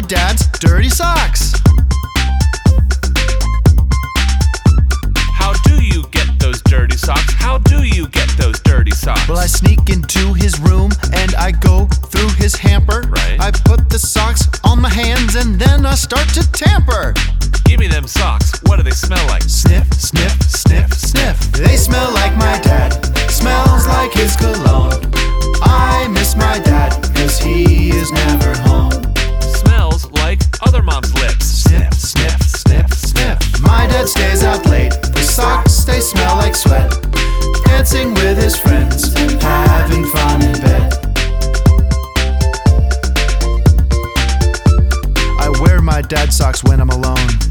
my dad's dirty socks. How do you get those dirty socks? How do you get those dirty socks? Well, I sneak into his room and I go through his hamper. Right. I put the socks on my hands and then I start to tamper. Give me them socks. What do they smell like? Sniff, sniff, sniff, sniff. They smell like my dad. Smells like his cologne. I miss my dad, cause he is never home. Smells like other mom's lips. Sniff, sniff, sniff, sniff. My dad stays out late. The socks, they smell like sweat. Dancing with his friends, having fun in bed. I wear my dad's socks when I'm alone.